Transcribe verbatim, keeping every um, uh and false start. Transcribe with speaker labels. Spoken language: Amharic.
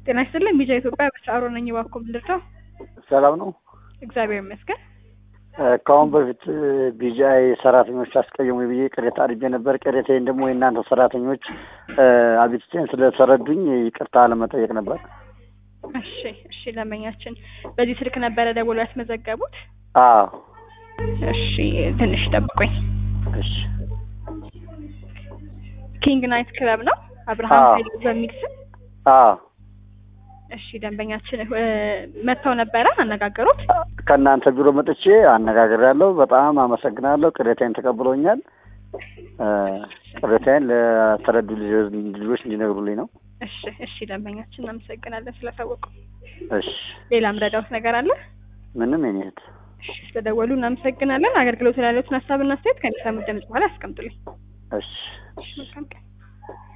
Speaker 1: ጤና ይስጥልኝ ቢጃ ኢትዮጵያ በሻሮ ነኝ ባኩም ልርታ
Speaker 2: ሰላም ነው
Speaker 1: እግዚአብሔር ይመስገን
Speaker 2: ካሁን በፊት ቢጃይ ሰራተኞች አስቀየሙኝ ብዬ ቅሬታ አድርጌ ነበር ቅሬታዬን ደግሞ የእናንተ ሰራተኞች አብይቴን ስለተረዱኝ ይቅርታ ለመጠየቅ ነበር
Speaker 1: እሺ እሺ ለማኛችን በዚህ ስልክ ነበር ደውሎ ያስመዘገቡት
Speaker 2: አዎ
Speaker 1: እሺ ትንሽ ጠብቁኝ
Speaker 2: እሺ
Speaker 1: ኪንግ ናይት ክለብ ነው አብርሃም ኃይሉ በሚል ስም
Speaker 2: አዎ
Speaker 1: እሺ ደንበኛችን መተው ነበር አነጋገሩት
Speaker 2: ከናንተ ቢሮ መጥቼ አነጋግሬያለሁ በጣም አመሰግናለሁ ቅሬታዬን ተቀብለውኛል ቅሬታዬን ለተረዱ ልጆች እንዲነግሩልኝ ነው
Speaker 1: እሺ እሺ ደንበኛችን እናመሰግናለን ስለታወቁ
Speaker 2: እሺ
Speaker 1: ሌላም ረዳውት ነገር አለ
Speaker 2: ምንም የኔት
Speaker 1: እሺ ስለደወሉ እናመሰግናለን አገልግሎት ላለዎትን ሐሳብና አስተያየት ከእናንተ ደምጽ በኋላ አስቀምጡልኝ
Speaker 2: እሺ
Speaker 1: እሺ መልካም